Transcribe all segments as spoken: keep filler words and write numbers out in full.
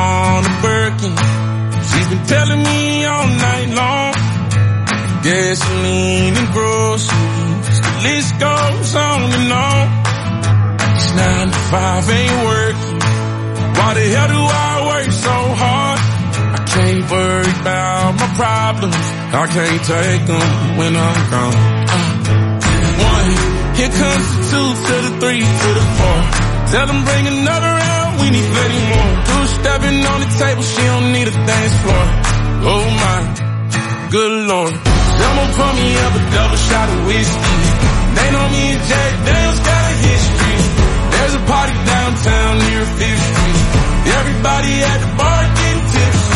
on a Birkin. She's been telling me all night long. Gasoline and groceries, the list goes on and on. This nine to five ain't working. Why the hell do I work so hard? I can't worry about my problems. I can't take them when I'm gone. Uh, one, here comes the two to the three to the four. Tell them bring another round, we need plenty more. Two stepping on the table, she don't need a dance floor. Oh my, good Lord. Someone pour me up a double shot of whiskey. They know me and Jack Daniels got a history. There's a party downtown near Fifth Street. Everybody at the bar getting tipsy.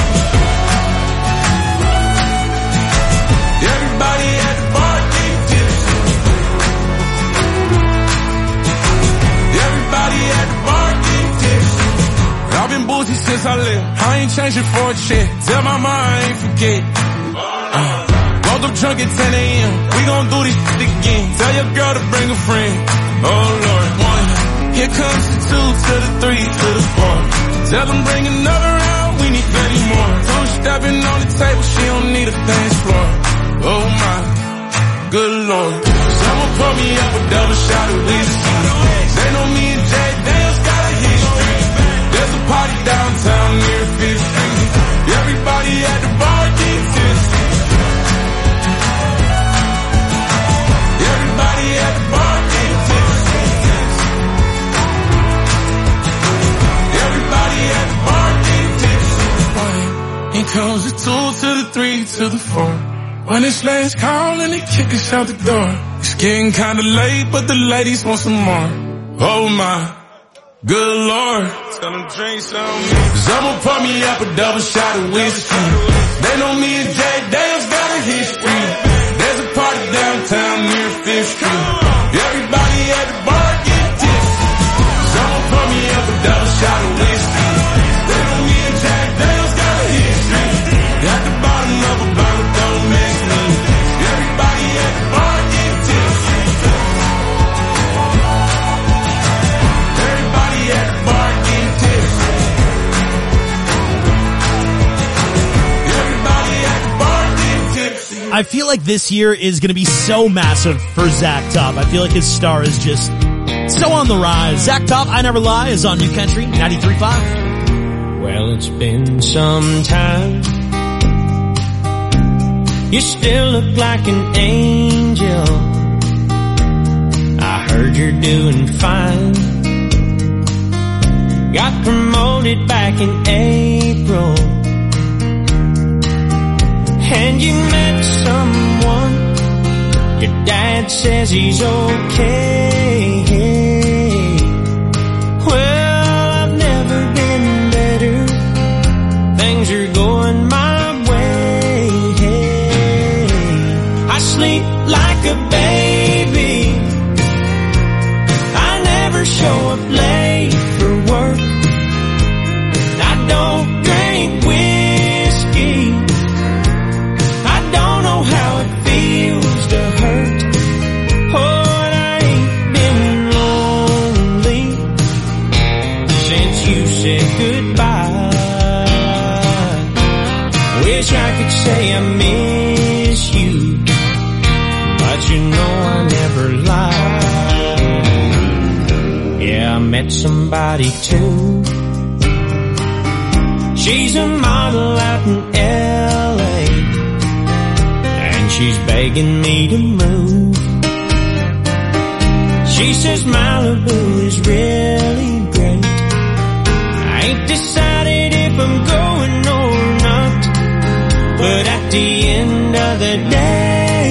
Everybody at the bar getting tipsy. Everybody at the bar getting tipsy. I've been boozy since I left. I ain't changing for a check. Tell my mom I ain't forget. Uh. Woke up drunk at ten a.m. We gon' do this shit again. Tell your girl to bring a friend. Oh Lord, one. Here comes the two to the three to the four. Tell them bring another round. We need plenty more. Two stepping on the table. She don't need a dance floor. Oh my, good Lord. Someone pour me up a double shot of whiskey. They know me and Jack Daniels got a history. There's a party downtown near Fifth Street. Everybody at the bar getting tipsy. Everybody at the bar getting tipsy. Everybody at the bar getting tipsy. Here comes the two to the three to the four. When it's last call and they kick us out the door. It's getting kinda late, but the ladies want some more. Oh my, good Lord. Tell them drink some. Someone pour me up a double shot of whiskey. They know me and Jack Daniels got a history. There's a party downtown near Fifth Street. Everybody at the bar getting tipsy. Someone pour me up a double shot of whiskey. They know me and Jack Daniels got a history. At the bottom of a bottle, don't mess me. Everybody at the bar getting tipsy. Everybody at the bar getting tipsy. Everybody at the bar getting tipsy. I feel like this year is going to be so massive for Zach Top. I feel like his star is just so on the rise. Zach Top, I Never Lie, is on New Country ninety-three point five. Well, it's been some time. You still look like an angel. I heard you're doing fine. Got promoted back in April. And you met someone. Your dad says he's okay. Well, I've never been better. Things are going my way. I sleep like a baby. I never show up late for work. I don't drink whiskey. I don't know how it feels to hurt. Oh, and I ain't been lonely since you said goodbye. Wish I could say I miss you, but you know I never lie. Yeah, I met somebody too. She's a model out in L A, and she's begging me to move. She says Malibu is really great. I ain't decided if I'm going or not, but at the end of the day,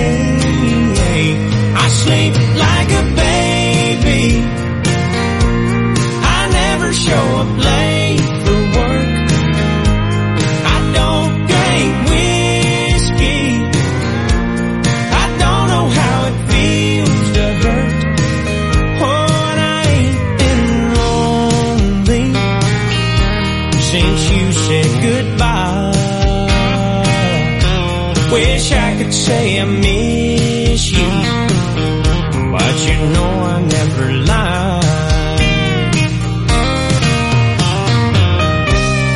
I sleep like a baby. I never show up late for work. I don't drink whiskey. I don't know how it feels to hurt. Oh, and I ain't been lonely since you said goodbye. Wish I could say I miss you, but you know I never lie.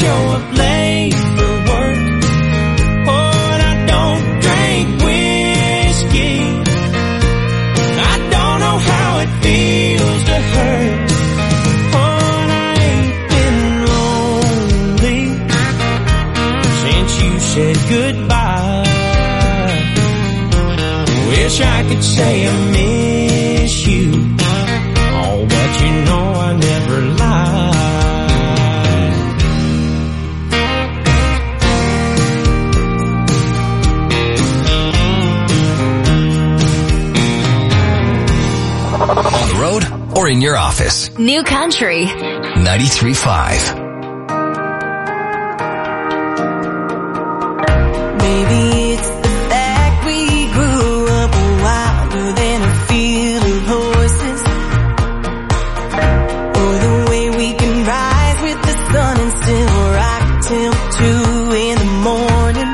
show up late for work. Oh, and I don't drink whiskey. I don't know how it feels to hurt. Oh, and I ain't been lonely since you said goodbye. Wish I could say I miss you. Oh, but you know I never lied. On the road or in your office. New Country ninety-three point five. Maybe it's the fact we grew up wilder than a field of horses, or the way we can rise with the sun and still rock till two in the morning.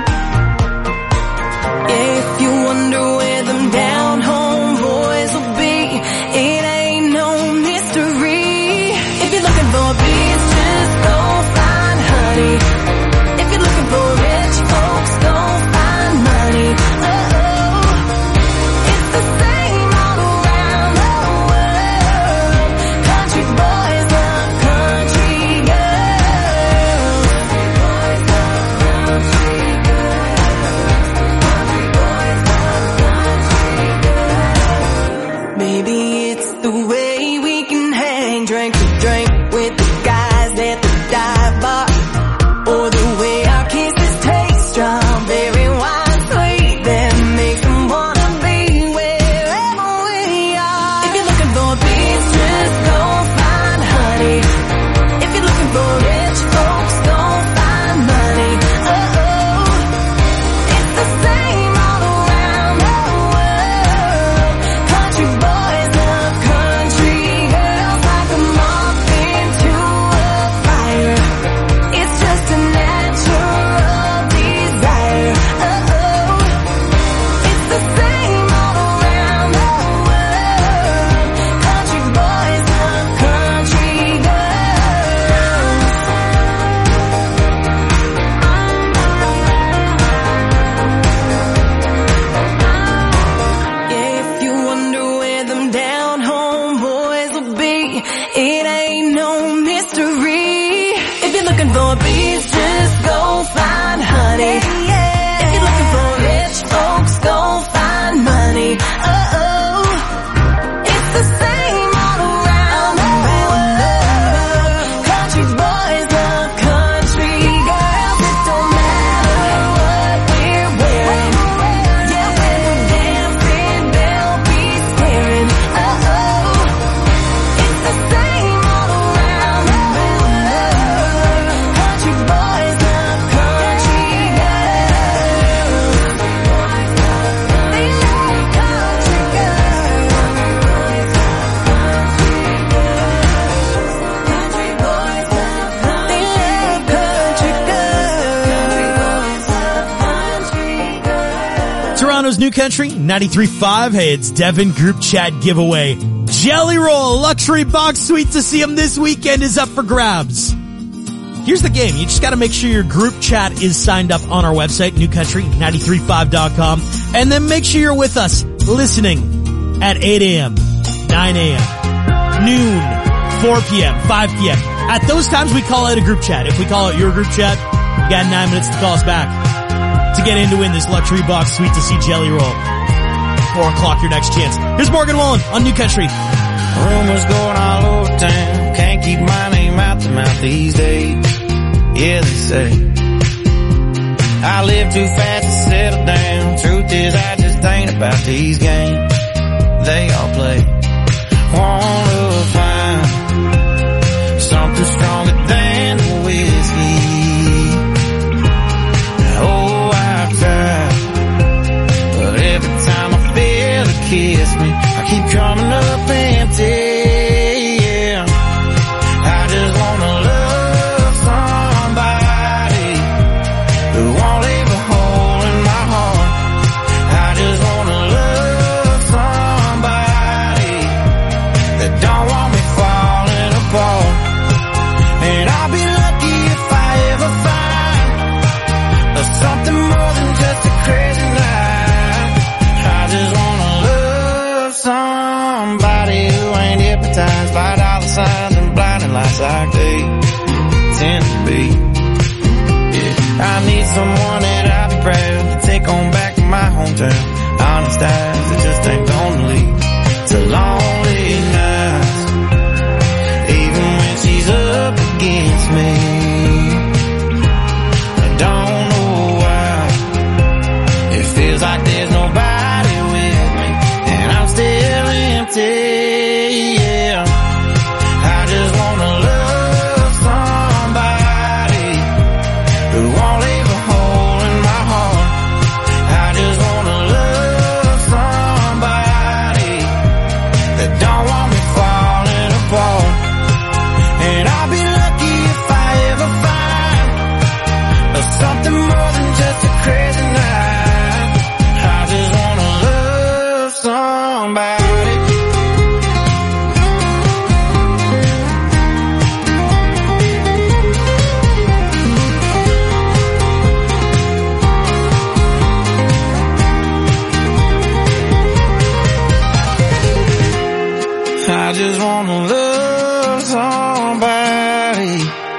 Yeah, if you wonder where them down home boys will be, it ain't no mystery. If you're looking for peace, just go find honey. If you're looking for rich folks, go find money. Oh, it's the same all around the world. Country boys love country girls. Country boys love country girls. Maybe it's the way we can hang drink to drink with the guys at the dive bar, or the way our kisses taste strawberry wine sweet that makes them wanna be wherever we are. If you're looking for peace, just go find honey. If you're looking for rich folks, go find money. Oh, it's the same all around the world. Country boys love country girls like a moth into a fire. It's just a natural desire. Oh, it's the same all around the world. Country boys love country girls. Yeah, if you wonder where them down home boys will be, it ain't no mystery. If you're looking for peace, just go find honey. If you're looking for rich folks, go find money. Oh, it's the same all around the world. Country boys love country girls. It don't matter what we're wearing. Yeah, when we're dancing, they'll be staring. Oh, it's the same all around the world. Country boys love country girls. They love country girls. Country boys love country girls. Toronto's New Country ninety-three point five. Hey, it's Devin Group Chat giveaway. Jelly Roll luxury box suite to see him this weekend is up for grabs. Here's the game. You just got to make sure your group chat is signed up on our website, new country ninety-three point five dot com, and then make sure you're with us listening at eight a.m., nine a.m., noon, four p.m., five p.m. At those times, we call it a group chat. If we call it your group chat, you got nine minutes to call us back to get in to win this luxury box suite to see Jelly Roll. Four o'clock, your next chance. Here's Morgan Wallen on New Country. Rumors going all over town. Can't keep my name out the mouth these days. Yeah, they say I live too fast to settle down. Truth is, I just ain't about these games they all play. Wanna find something stronger than the whiskey. Oh, I've tried, but every time I feel it kiss me, I keep coming up empty. Yeah, I just wanna love somebody who won't leave a hole in my heart. I just wanna love somebody that don't want me falling apart. nights like they tend to be. Yeah, I need someone that I'd be proud to take on back to my hometown. Honest eyes that just ain't gonna leave to lonely nights, even when she's up against me. I don't know why it feels like there's nobody with me, and I'm still empty. Yeah, I just wanna love somebody who won't leave a hole in my heart. I just wanna love somebody that don't want me falling apart. And I'll be lucky if I ever find something more than just a crazy night. I just wanna love somebody. I just wanna love somebody.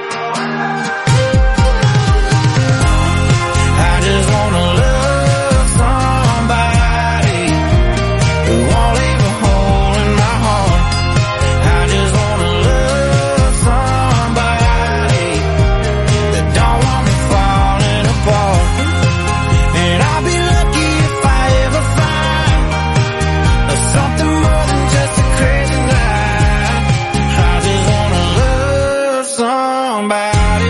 I just wanna love somebody who won't leave a hole in my heart. I just wanna love somebody that don't want me falling apart. And I'll be lucky if I ever find something more than just a crazy night. I just wanna love somebody.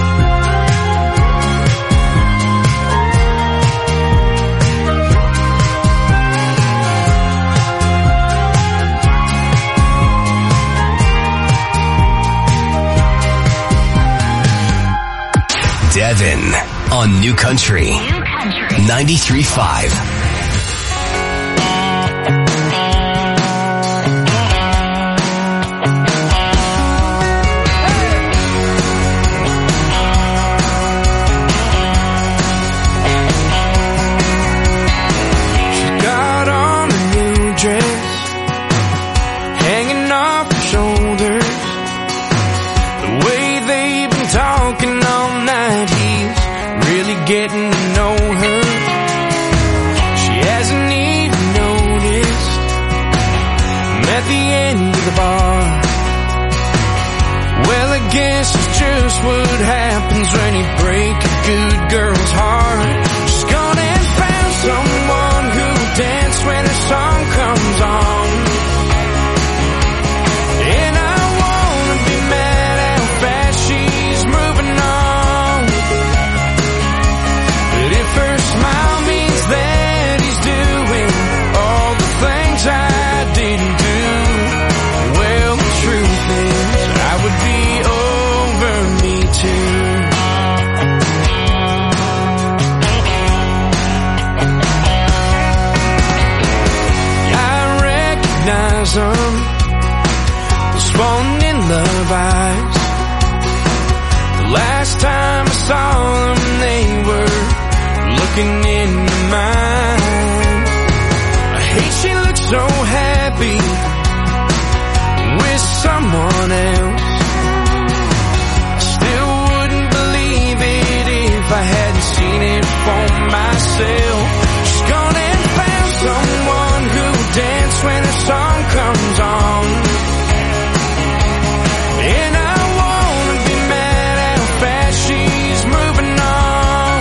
Devin on New Country. ninety-three point five. Got on a new dress, hanging off her shoulders. The way they've been talking all night, he's really getting to know her. She hasn't even noticed I'm at the end of the bar. Well, I guess it's just what happens when you break a good girl's heart. She's gone and found someone who'll dance when her song comes on. And I wanna be mad how fast she's moving on. But if her smile means that he's doing all the things I didn't do, well, the truth is I would be over me too. I recognize them, those falling in love eyes. The last time I saw them, they were looking into mine. I hate she looks so happy with someone else. I still wouldn't believe it if I hadn't seen it for myself. She's gone and found someone who'll dance when her song comes on. And I wanna be mad how fast she's moving on.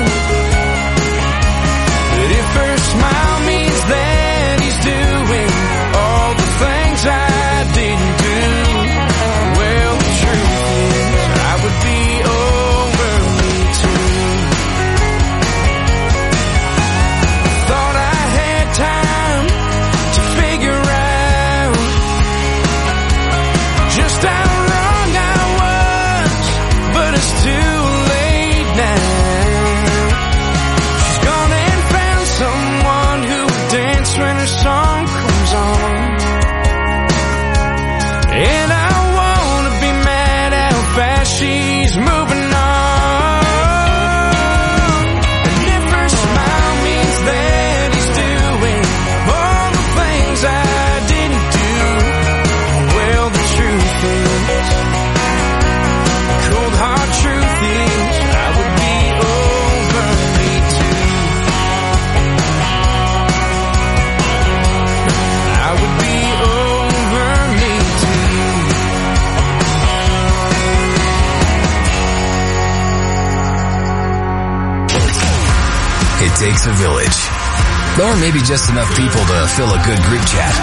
But if her smile means that he's doing all the things I didn't do, well, the truth is I would be over me too. It takes a village. Or maybe just enough people to fill a good group chat.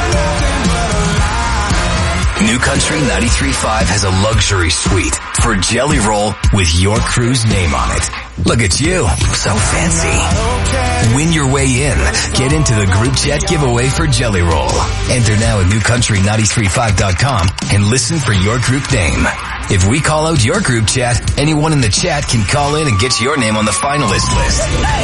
New Country ninety-three point five has a luxury suite for Jelly Roll with your crew's name on it. Look at you. So fancy. Win your way in. Get into the group chat giveaway for Jelly Roll. Enter now at new country nine three five dot com and listen for your group name. If we call out your group chat, anyone in the chat can call in and get your name on the finalist list.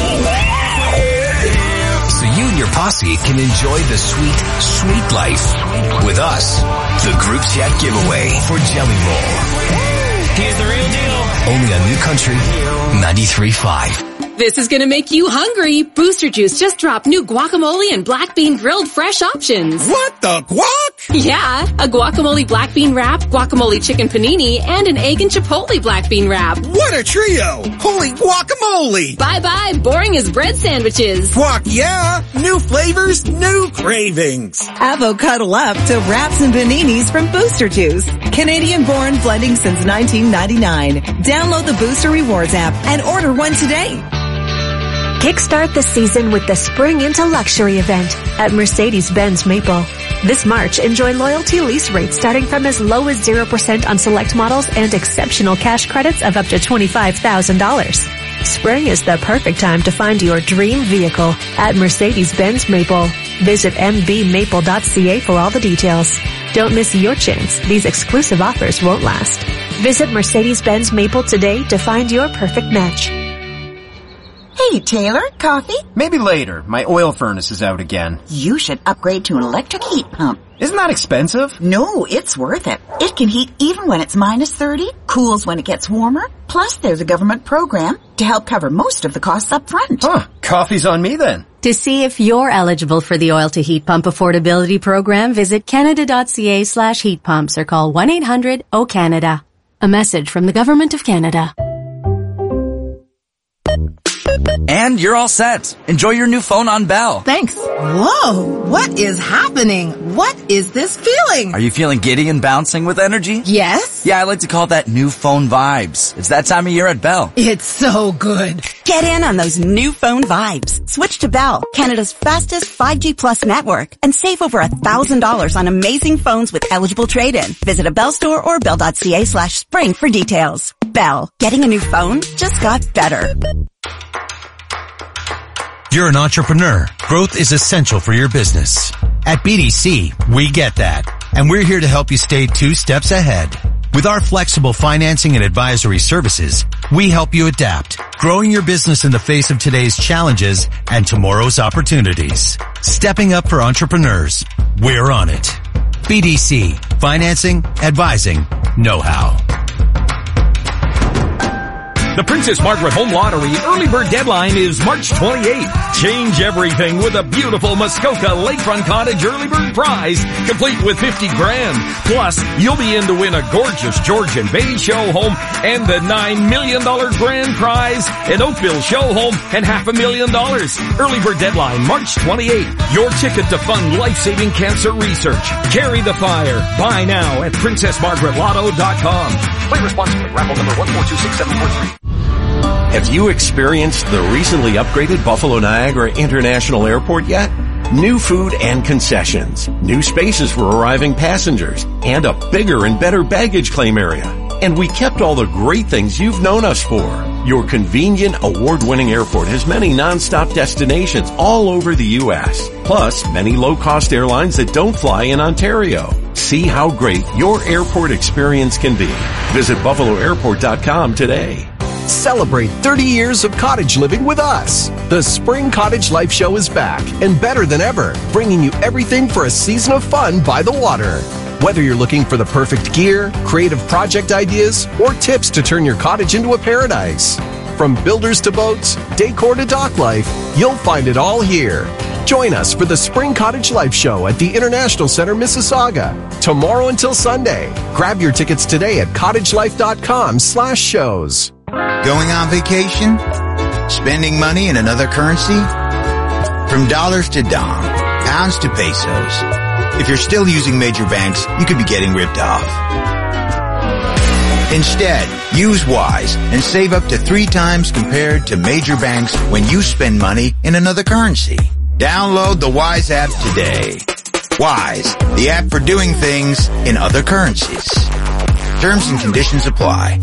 So you and your posse can enjoy the sweet, sweet life with us. The group chat giveaway for Jelly Roll. Here's the real deal. Only on New Country ninety-three point five. This is gonna make you hungry. Booster Juice just dropped new guacamole and black bean grilled fresh options. What the guac? Yeah, a guacamole black bean wrap, guacamole chicken panini, and an egg and chipotle black bean wrap. What a trio! Holy guacamole! Bye-bye, boring as bread sandwiches. Guac, yeah! New flavors, new cravings. Avocado up to wraps and paninis from Booster Juice. Canadian-born, blending since nineteen ninety-nine. Download the Booster Rewards app and order one today. Kickstart the season with the Spring into Luxury event at Mercedes-Benz Maple. This March, enjoy loyalty lease rates starting from as low as zero percent on select models and exceptional cash credits of up to twenty-five thousand dollars. Spring is the perfect time to find your dream vehicle at Mercedes-Benz Maple. Visit m b maple dot c a for all the details. Don't miss your chance. These exclusive offers won't last. Visit Mercedes-Benz Maple today to find your perfect match. Hey, Taylor, coffee? Maybe later. My oil furnace is out again. You should upgrade to an electric heat pump. Isn't that expensive? No, it's worth it. It can heat even when it's minus thirty, cools when it gets warmer. Plus, there's a government program to help cover most of the costs up front. Huh, coffee's on me then. To see if you're eligible for the Oil to Heat Pump Affordability Program, visit canada.ca slash heat pumps or call one eight hundred O Canada. A message from the Government of Canada. And you're all set. Enjoy your new phone on Bell. Thanks. Whoa, what is happening? What is this feeling? Are you feeling giddy and bouncing with energy? Yes. Yeah, I like to call that new phone vibes. It's that time of year at Bell. It's so good. Get in on those new phone vibes. Switch to Bell, Canada's fastest five G plus network, and save over a thousand dollars on amazing phones with eligible trade-in. Visit a Bell store or bell.ca slash spring for details. Bell, getting a new phone just got better. You're an entrepreneur. Growth is essential for your business. At B D C, we get that. And we're here to help you stay two steps ahead. With our flexible financing and advisory services, we help you adapt, growing your business in the face of today's challenges and tomorrow's opportunities. Stepping up for entrepreneurs. We're on it. B D C. Financing, advising, know-how. The Princess Margaret Home Lottery early bird deadline is March twenty-eighth. Change everything with a beautiful Muskoka Lakefront Cottage early bird prize, complete with fifty grand. Plus, you'll be in to win a gorgeous George and Betty show home and the nine million dollars grand prize, an Oakville show home and half a million dollars. Early bird deadline March twenty-eighth. Your ticket to fund life-saving cancer research. Carry the fire. Buy now at princess margaret lotto dot com. Play responsibly. Raffle number one four two six seven four three. Have you experienced the recently upgraded Buffalo Niagara International Airport yet? New food and concessions, new spaces for arriving passengers, and a bigger and better baggage claim area. And we kept all the great things you've known us for. Your convenient, award-winning airport has many non-stop destinations all over the U S, plus many low-cost airlines that don't fly in Ontario. See how great your airport experience can be. Visit buffalo airport dot com today. Celebrate thirty years of cottage living with us. The Spring Cottage Life Show is back and better than ever, bringing you everything for a season of fun by the water. Whether you're looking for the perfect gear, creative project ideas, or tips to turn your cottage into a paradise. From builders to boats, decor to dock life, you'll find it all here. Join us for the Spring Cottage Life Show at the International Center, Mississauga, tomorrow until Sunday. Grab your tickets today at cottagelife.com slash shows. Going on vacation? Spending money in another currency? From dollars to dong, pounds to pesos. If you're still using major banks, you could be getting ripped off. Instead, use Wise and save up to three times compared to major banks when you spend money in another currency. Download the Wise app today. Wise, the app for doing things in other currencies. Terms and conditions apply.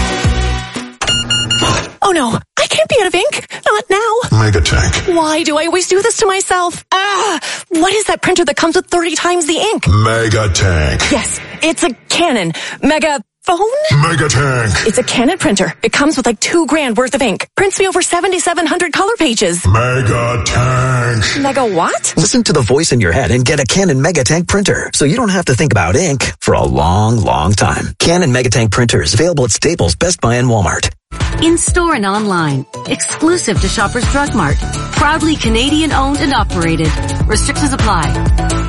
Oh no, I can't be out of ink. Not now. Megatank. Why do I always do this to myself? Ah, what is that printer that comes with thirty times the ink? Megatank. Yes, it's a Canon. Mega... Phone? Megatank. It's a Canon printer. It comes with like two grand worth of ink. Prints me over seventy-seven hundred color pages. Megatank. Mega what? Listen to the voice in your head and get a Canon Megatank printer, so you don't have to think about ink for a long, long time. Canon Megatank printers available at Staples, Best Buy, and Walmart. In-store and online. Exclusive to Shoppers Drug Mart. Proudly Canadian owned and operated. Restrictions apply.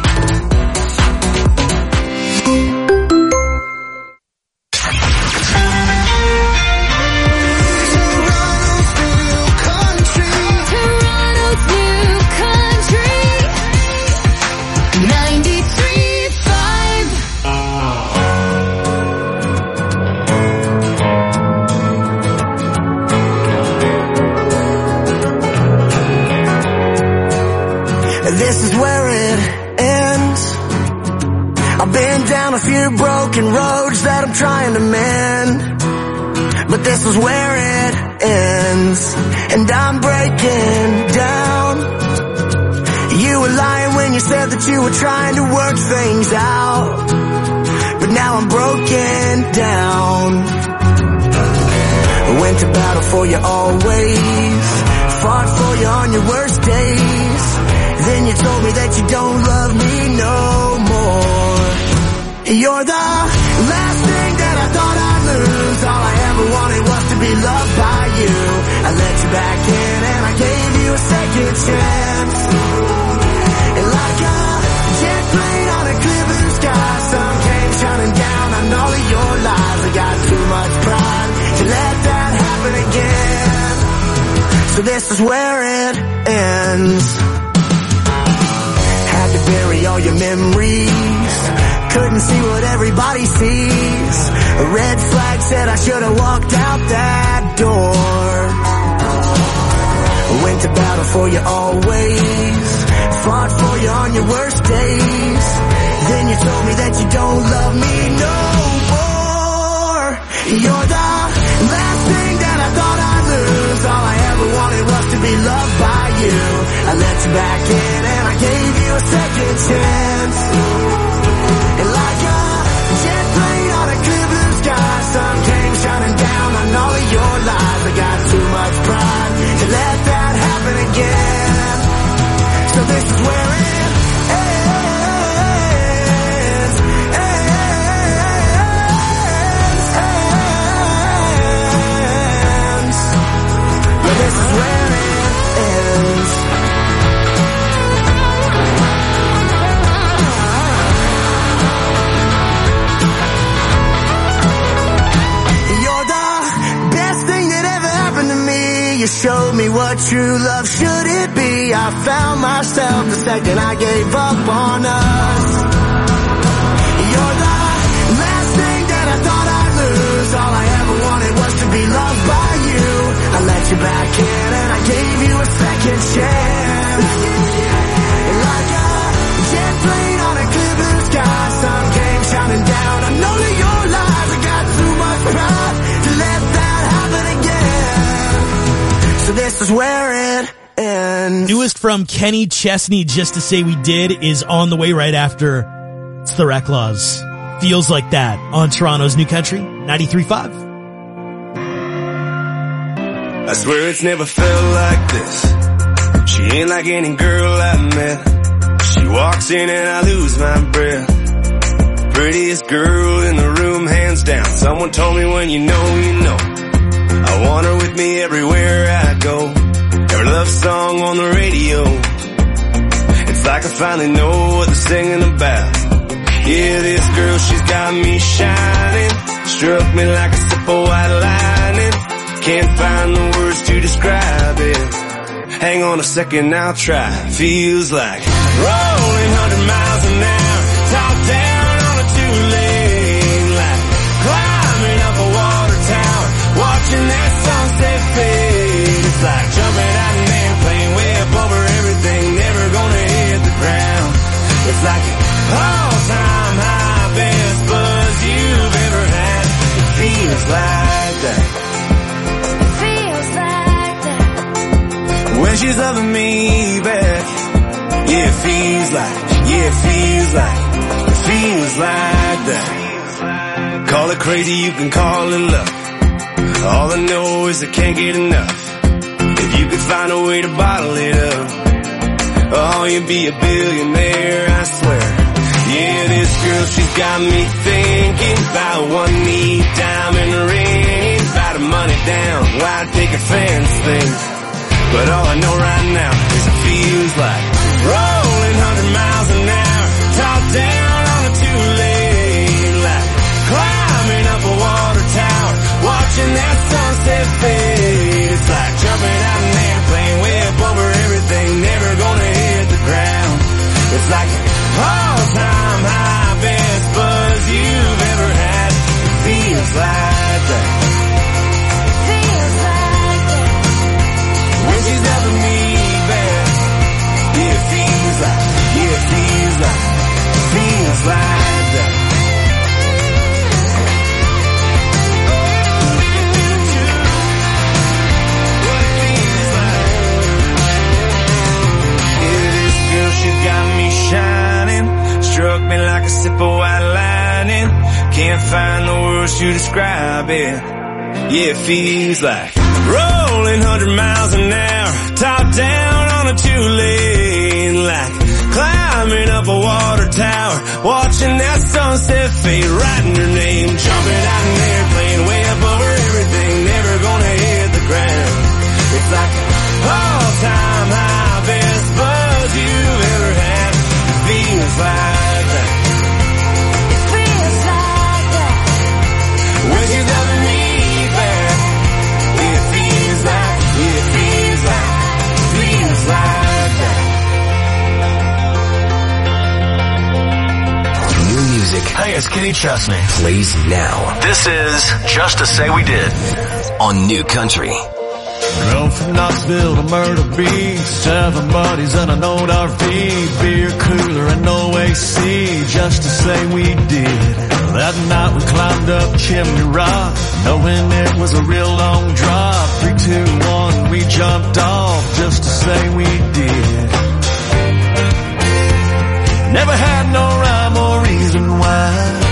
This is where it ends. I've been down a few broken roads that I'm trying to mend, but this is where it ends, and I'm breaking down. You were lying when you said that you were trying to work things out, but now I'm broken down. I went to battle for you always, fought for you on your worst days. Then you told me that you don't love me no more. You're the last thing that I thought I'd lose. All I ever wanted was to be loved by you. I let you back in and I gave you a second chance. And like a jet plane on a clear blue sky, sun came shining down on all of your lies. I got too much pride to let that happen again. So this is where it ends. Bury all your memories. Couldn't see what everybody sees. A red flag said I should have walked out that door. Went to battle for you always, fought for you on your worst days. Then you told me that you don't love me no more. You're the last thing that I thought I'd lose. All I ever wanted was to be loved by you. I let you back in and I gave you a second chance. And like a jet plane on a clear blue sky, sun came shining down on all of your lies. I got too much pride to let that happen again. So this is where it ends, ends, ends. But this is where it ends. You showed me what true love should it be. I found myself the second I gave up on us. You're the last thing that I thought I'd lose. All I ever wanted was to be loved by you. I let you back in and I gave you a second chance. Like a jet plane on a clear blue sky, sun came shining down on all of your lies. I got too much pride to let that happen again. So this is where it ends. Newest from Kenny Chesney, Just to Say We Did, is on the way right after. It's the Reclaws. Feels Like That on Toronto's New Country, ninety-three point five. I swear it's never felt like this. She ain't like any girl I met. She walks in and I lose my breath. Prettiest girl in the room, hands down. Someone told me when you know, you know. I want her with me everywhere I go. Every love song on the radio. It's like I finally know what they're singing about. Yeah, this girl, she's got me shining. Struck me like a sip of white lightning. Can't find the words to describe it. Hang on a second, I'll try. Feels like rolling hundred miles an hour, top down on a two-lane, like climbing up a when she's loving me back. Yeah, it feels like, yeah, it feels like, it feels like that. Call it crazy, you can call it love. All I know is I can't get enough. If you could find a way to bottle it up, oh, you'd be a billionaire, I swear. Yeah, this girl, she's got me thinking about one knee, diamond ring, about the money down, why take a fancy thing? But all I know right now is it feels like rolling hundred miles an hour, top down on a two-lane, like climbing up a water tower, watching that sunset fade. It's like jumping out an airplane, way up over everything, never gonna hit the ground. It's like all-time high, best buzz you've ever had. It feels like that. Feels like that. When she's loving me back. Yeah, it feels like, yeah, it feels like, it feels like that. She got me shining, struck me like a sip of white lightning. Can't find the words to describe it. Yeah, it feels like rolling hundred miles an hour, top down on a two-lane, like climbing up a water tower, watching that sunset fade, writing your name, jumping out an airplane, way up over everything, never gonna hit the ground. It's like all-time high, best buzz you've ever had. It feels like that. It feels like that. When she's loving me back. It feels like, it feels like, it feels like that. New music. Hi, it's Kenny Chesney. Plays now. This is Just to Say We Did on New Country. Drove from Knoxville to Myrtle Beach, seven buddies and an old R V, beer cooler and no A C, just to say we did. That night we climbed up Chimney Rock, knowing it was a real long drop. Three, two, one, we jumped off, just to say we did. Never had no rhyme or reason why.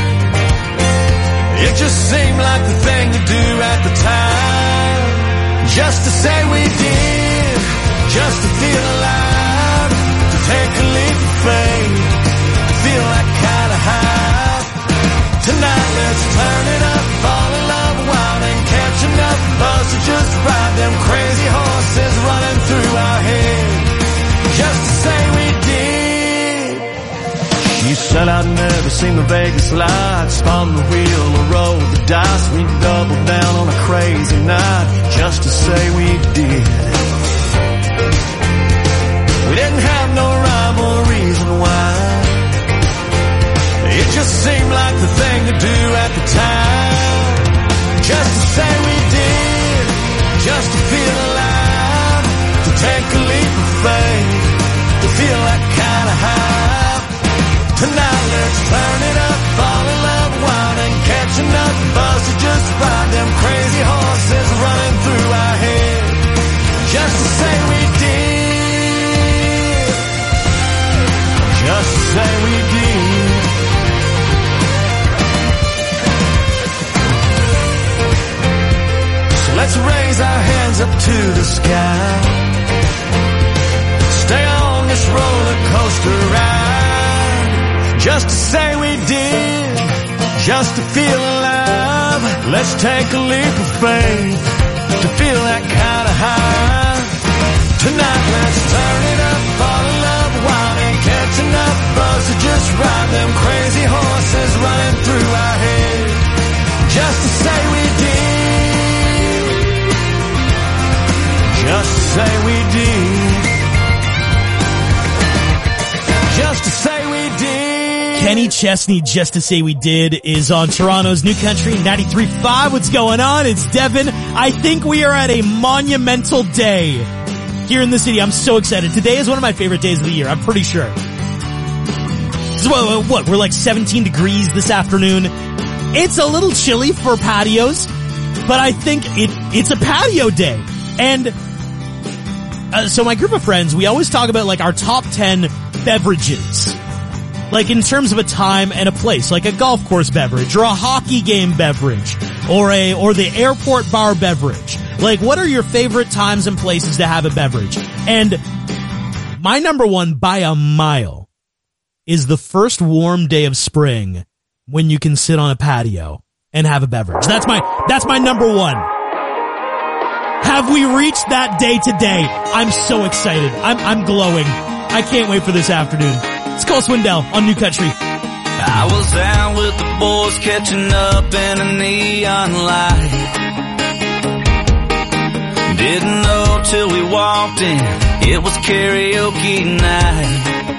It just seemed like the thing to do at the time. Just to say we did, just to feel alive, to take a leap of faith, to feel that kind of high. Tonight let's turn it up, fall in love wild and catch enough buzz to just ride them crazy horses running through our head. Just to say we did. She said I'd never seen the Vegas lights, spun the wheel or rolled the dice. We doubled down on a crazy night, just to say we did. We didn't have no rhyme or reason why. It just seemed like the thing to do at the time. Just to say we did, just to feel alive, to take a leap of faith, to feel that kind of high. Tonight let's turn it up, fall in love wild and catch enough buzz to just ride them crazy horses running through our head. Just to say we did, just to say we did. So let's raise our hands up to the sky, stay on this roller coaster ride. Just to say we did, just to feel alive. Let's take a leap of faith, to feel that kind of high. Tonight let's turn it up, fall in love wild and catch enough buzz to just ride them crazy horses running through our head. Just to say we did, just to say we did, just to say we did. Kenny Chesney, Just to Say We Did, is on Toronto's New Country ninety-three point five. What's going on? It's Devin. I think we are at a monumental day here in the city. I'm so excited. Today is one of my favorite days of the year. I'm pretty sure. So what, what, we're like seventeen degrees this afternoon. It's a little chilly for patios, but I think it, it's a patio day. And uh, so my group of friends, we always talk about like our top ten beverages. Like in terms of a time and a place, like a golf course beverage or a hockey game beverage or a, or the airport bar beverage. Like what are your favorite times and places to have a beverage? And my number one by a mile is the first warm day of spring when you can sit on a patio and have a beverage. That's my, that's my number one. Have we reached that day today? I'm so excited. I'm, I'm glowing. I can't wait for this afternoon. It's Cole Swindell on New Country. I was out with the boys catching up in a neon light. Didn't know till we walked in, it was karaoke night.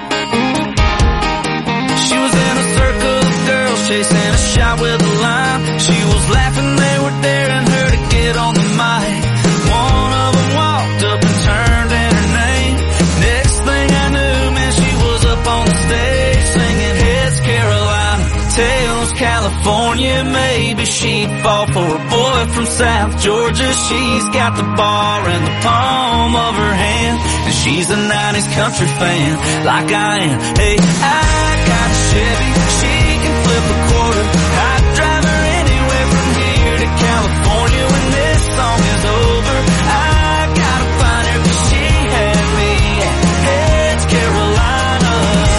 She was in a circle of girls chasing a shot with a lime. She was laughing, they were daring her to get on the mic. One of them walked up and turned in her name. Next thing I knew, man, she was up on the stage singing Heads Carolina, Tails California. Maybe she'd fall for a boy from South Georgia. She's got the bar in the palm of her hand, and she's a nineties country fan like I am. Hey, I got a Chevy, she can flip a quarter. I'd drive her anywhere from here to California when this song is over. I gotta find her 'cause she had me at Heads Carolina.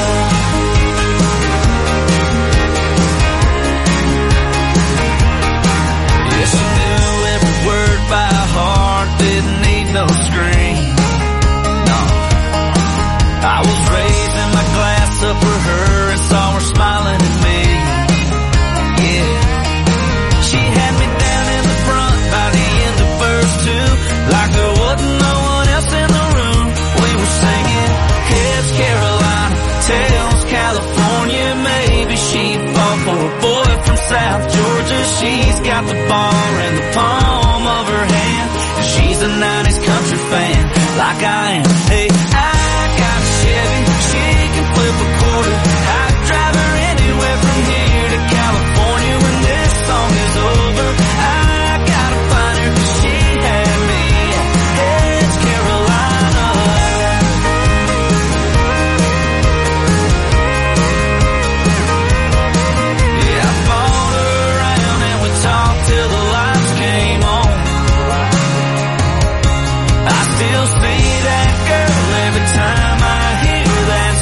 Yeah, she knew every word by heart, didn't need no screen. No, I was raising my glass up for her and saw her smiling at me. Yeah, she had me down in the front by the end of verse two, like there wasn't no one else in the room. We were singing Heads Carolina, Tails California. Maybe she'd fall for a boy from South Georgia. She's got the bar in the palm of her hand, and she's a nineties country fan like I am. Hey, I got a Chevy, she can flip a quarter. I'd drive her anywhere from here to California when this song is over. I gotta find her 'cause she had me at Heads Carolina. Yeah, I followed her around and we talked till the lights came on. I still see that girl every time I hear that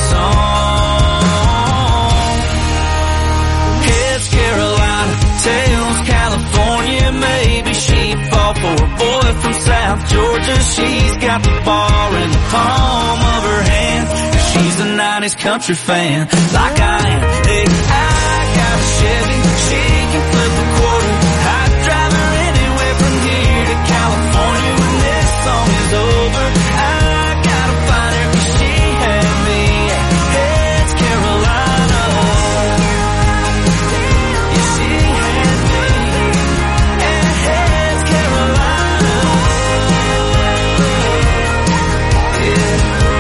song. Heads Carolina, Tails California. Maybe she'd fall for a boy from South Georgia. She's got the bar in the palm of her hand, and she's a nineties country fan like I am. Hey, I got a Chevy, she can flip a quarter. I'd drive her anywhere from here to California when this song is over. I gotta find her 'cause she had me at Heads Carolina. Yeah, she had me at Heads Carolina. Yeah.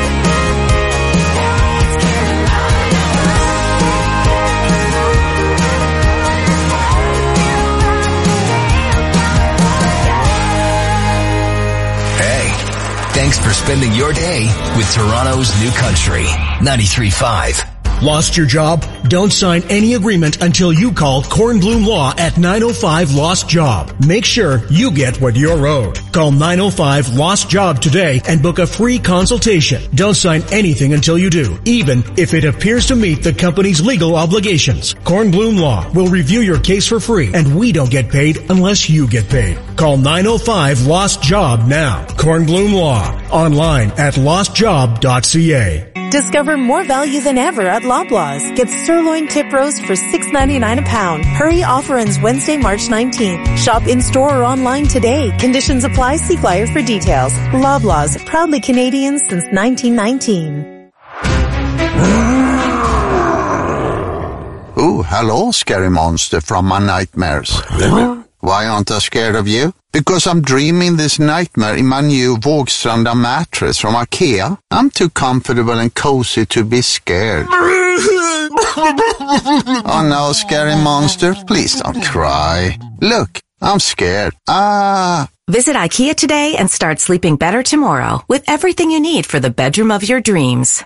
Hey, thanks for spending your day with Toronto's New Country, ninety-three point five. Lost your job? Don't sign any agreement until you call Kornblum Law at nine oh five Lost Job. Make sure you get what you're owed. Call nine oh five Lost Job today and book a free consultation. Don't sign anything until you do, even if it appears to meet the company's legal obligations. Kornblum Law will review your case for free, and we don't get paid unless you get paid. Call nine oh five Lost Job now. Kornblum Law. Online at lost job dot c a. Discover more value than ever at Loblaws. Get sirloin tip roast for six ninety-nine a pound. Hurry, offer ends Wednesday, March nineteenth. Shop in-store or online today. Conditions apply. See flyer for details. Loblaws, proudly Canadian since nineteen nineteen. Oh, hello, scary monster from my nightmares. Why aren't I scared of you? Because I'm dreaming this nightmare in my new Vågstranda mattress from IKEA. I'm too comfortable and cozy to be scared. Oh no, scary monster, please don't cry. Look, I'm scared. Ah, Visit IKEA today and start sleeping better tomorrow with everything you need for the bedroom of your dreams.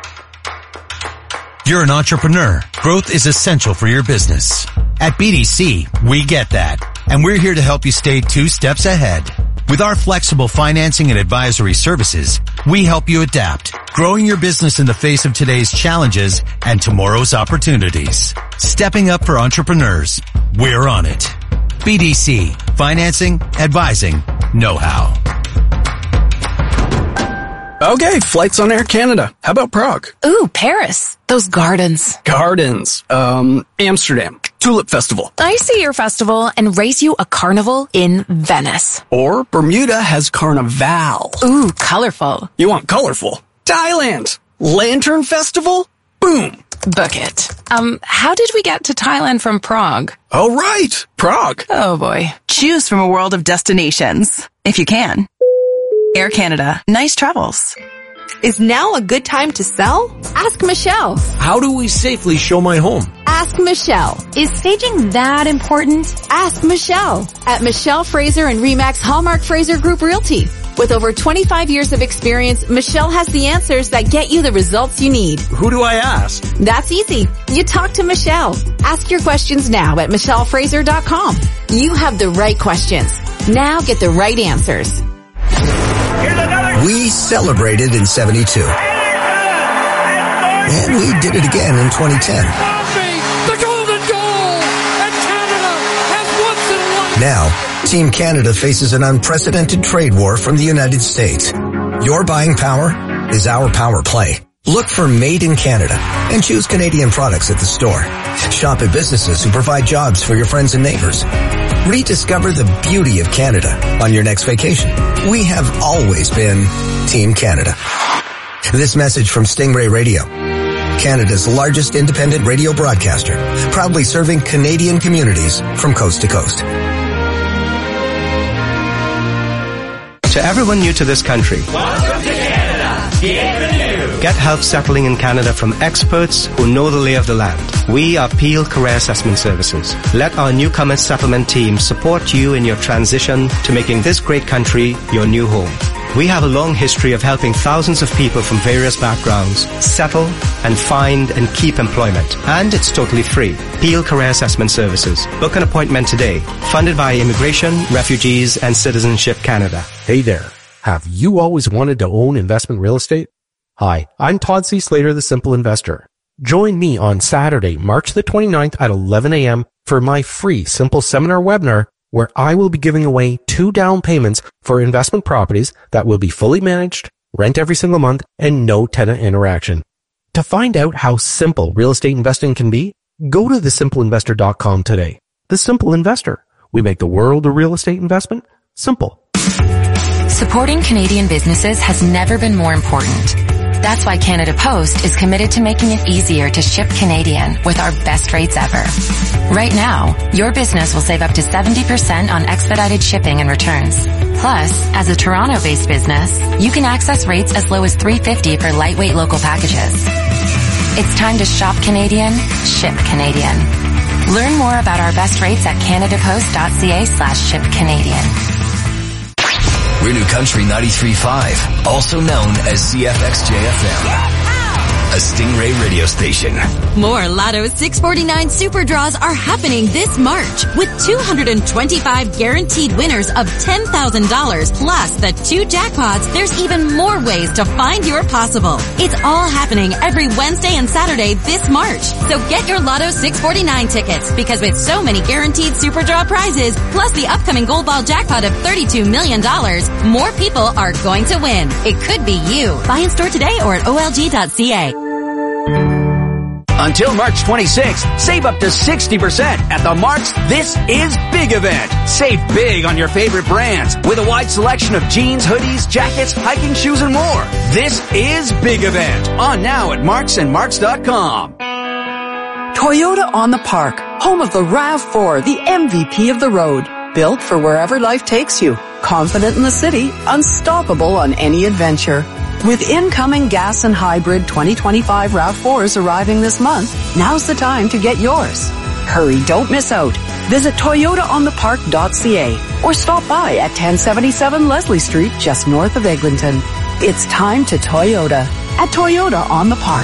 You're an entrepreneur. Growth is essential for your business. At B D C, we get that. And we're here to help you stay two steps ahead. With our flexible financing and advisory services, we help you adapt, growing your business in the face of today's challenges and tomorrow's opportunities. Stepping up for entrepreneurs. We're on it. B D C. Financing, advising, know-how. Okay, flights on Air Canada. How about Prague? Ooh, Paris. Those gardens. Gardens. Um, Amsterdam. Tulip Festival. I see your festival and race you a carnival in Venice. Or Bermuda has Carnival. Ooh, colorful. You want colorful? Thailand. Lantern Festival? Boom. Book it. Um, how did we get to Thailand from Prague? Oh, right. Prague. Oh, boy. Choose from a world of destinations, if you can. Air Canada. Nice travels. Is now a good time to sell? Ask Michelle. How do we safely show my home? Ask Michelle. Is staging that important? Ask Michelle at Michelle Fraser and Remax Hallmark Fraser Group Realty. With over twenty-five years of experience, Michelle has the answers that get you the results you need. Who do I ask? That's easy. You talk to Michelle. Ask your questions now at michelle fraser dot com. You have the right questions. Now get the right answers. We celebrated in seventy-two. And we did it again in twenty ten. The golden goal! And Canada has once and once. Now, Team Canada faces an unprecedented trade war from the United States. Your buying power is our power play. Look for Made in Canada and choose Canadian products at the store. Shop at businesses who provide jobs for your friends and neighbors. Rediscover the beauty of Canada on your next vacation. We have always been Team Canada. This message from Stingray Radio, Canada's largest independent radio broadcaster, proudly serving Canadian communities from coast to coast. To everyone new to this country, welcome to Canada. Bienvenue. Get help settling in Canada from experts who know the lay of the land. We are Peel Career Assessment Services. Let our newcomer settlement team support you in your transition to making this great country your new home. We have a long history of helping thousands of people from various backgrounds settle and find and keep employment. And it's totally free. Peel Career Assessment Services. Book an appointment today. Funded by Immigration, Refugees and Citizenship Canada. Hey there. Have you always wanted to own investment real estate? Hi, I'm Todd C. Slater, the Simple Investor. Join me on Saturday, March the twenty-ninth at eleven a.m. for my free Simple Seminar webinar, where I will be giving away two down payments for investment properties that will be fully managed, rent every single month, and no tenant interaction. To find out how simple real estate investing can be, go to the simple investor dot com today. The Simple Investor. We make the world of real estate investment simple. Supporting Canadian businesses has never been more important. That's why Canada Post is committed to making it easier to ship Canadian with our best rates ever. Right now, your business will save up to seventy percent on expedited shipping and returns. Plus, as a Toronto-based business, you can access rates as low as three dollars and fifty cents for lightweight local packages. It's time to shop Canadian, ship Canadian. Learn more about our best rates at canadapost.ca slash ship Canadian. We're New Country ninety-three point five, also known as C F X J F M, a Stingray radio station. More Lotto six forty-nine Super Draws are happening this March with two hundred twenty-five guaranteed winners of ten thousand dollars plus the two jackpots. There's even more ways to find your possible. It's all happening every Wednesday and Saturday this March. So get your Lotto six forty-nine tickets because with so many guaranteed Super Draw prizes plus the upcoming Gold Ball jackpot of thirty-two million dollars, more people are going to win. It could be you. Buy in store today or at O L G dot C A. Until March twenty-sixth, save up to sixty percent at the Mark's This Is Big event. Save big on your favorite brands with a wide selection of jeans, hoodies, jackets, hiking shoes, and more. This is Big event. On now at marks and marks dot com. Toyota on the Park, home of the RAV four, the M V P of the road. Built for wherever life takes you. Confident in the city, unstoppable on any adventure. With incoming gas and hybrid twenty twenty-five RAV fours arriving this month, now's the time to get yours. Hurry, don't miss out. Visit toyota on the park dot c a or stop by at ten seventy-seven Leslie Street, just north of Eglinton. It's time to Toyota at Toyota on the Park.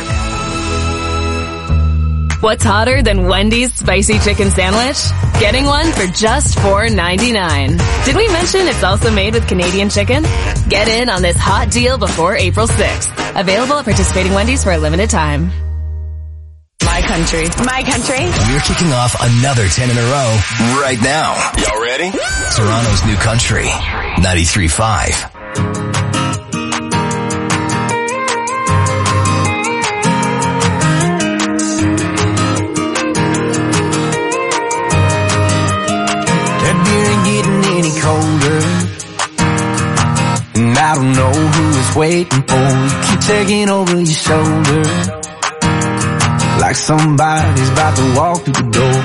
What's hotter than Wendy's spicy chicken sandwich? Getting one for just four ninety-nine. Did we mention it's also made with Canadian chicken? Get in on this hot deal before April sixth. Available at participating Wendy's for a limited time. My country. My country. We're kicking off another ten in a row right now. Y'all ready? Toronto's New Country, ninety-three point five. Colder, and I don't know who is waiting for you. Keep taking over your shoulder, like somebody's about to walk through the door.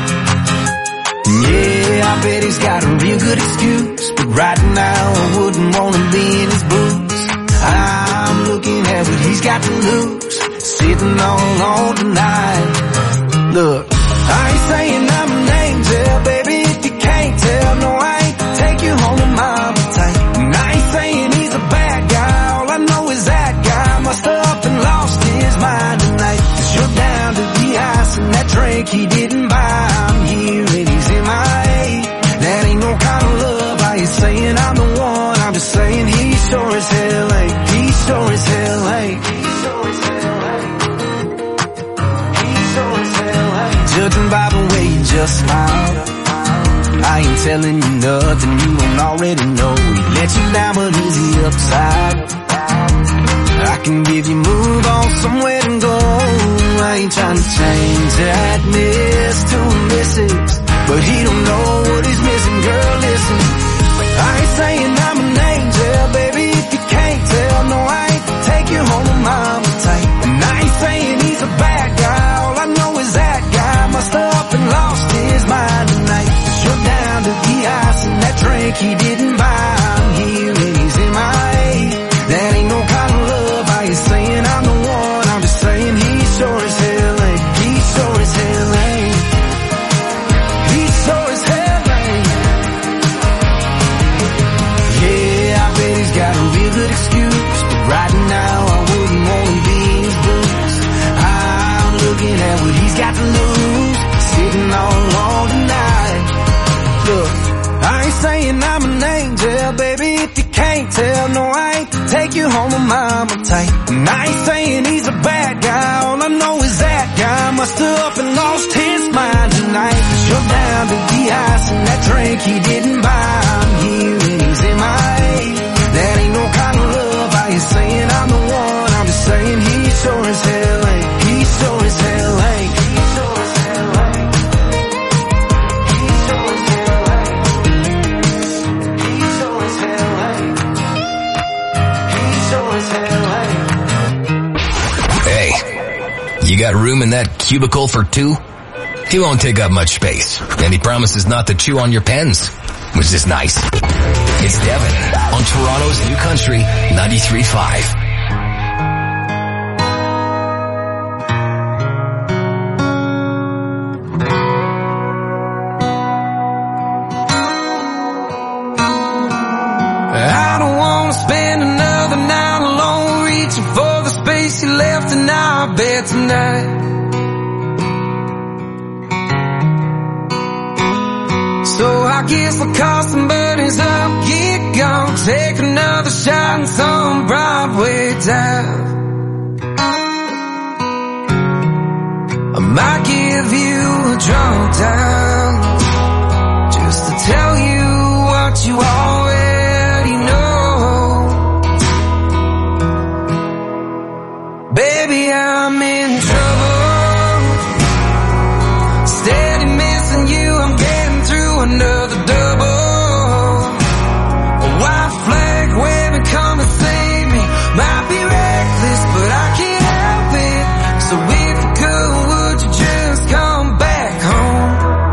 Yeah, I bet he's got a real good excuse, but right now I wouldn't want to be in his boots. I'm looking at what he's got to lose, sitting all on tonight. Look, I ain't saying I'm an angel, baby, if you can't tell, no I ain't. Take you home with my appetite. And I ain't saying he's a bad guy. All I know is that guy must have up and lost his mind tonight. Cause you're down to the ice and that drink he didn't buy. I'm here and he's in my A. That ain't no kind of love. I ain't saying I'm the one. I'm just saying he sure as hell ain't. He sure as hell ain't. He sure as hell ain't. He sure as hell ain't. Judging by the way you just smiled, I ain't telling you nothing you don't already know. He let you down, but is he upside? I can give you move on somewhere to go. I ain't trying to change that miss to a missus, but he don't know what he's missing, girl, listen. I ain't saying I'm an angel, baby, if you can't tell, no I ain't. Take you home with my appetite. And I ain't saying he's a bad guy, all I know is that guy must have up and lost his mind tonight. You're down to the ice and that drink he didn't buy. I'm here and he's in my A. That ain't no kind of love. I ain't saying I'm the one. I'm just saying he sure as hell ain't. He sure as hell ain't. He sure as hell ain't. Yeah, I bet he's got a real good excuse, but right now I wouldn't want to be in his boots. I'm looking at what he's got to lose, sitting all on tonight. Look, I ain't saying I'm an angel, baby, if you can't tell, no I ain't. Take you home with my appetite. And I ain't saying he's a bad guy, all I know is that guy must have up and lost his mind tonight. Cause you're down to the ice and that drink he didn't buy. I'm here and he's in my A. That ain't no kind of love. I ain't saying I'm the one. I'm just saying he sure as hell ain't. He sure as hell ain't. He sure as hell ain't. He sure as hell ain't. He sure as hell ain't. He sure as hell ain't. Hey, you got room in that cubicle for two? He won't take up much space, and he promises not to chew on your pens, which is nice. It's Devin on Toronto's New Country, ninety-three point five. I don't wanna spend another night alone, reaching for the space you left in our bed tonight. So I guess I'll call some buddies up, get gone, take another shot in some Broadway dive. I might give you a drunk dial, just to tell you what you already know. Baby, I'm in trouble, steady missing you, I'm getting through another double. A white flag waving, come and save me. Might be reckless, but I can't help it. So if you could, would you just come back home?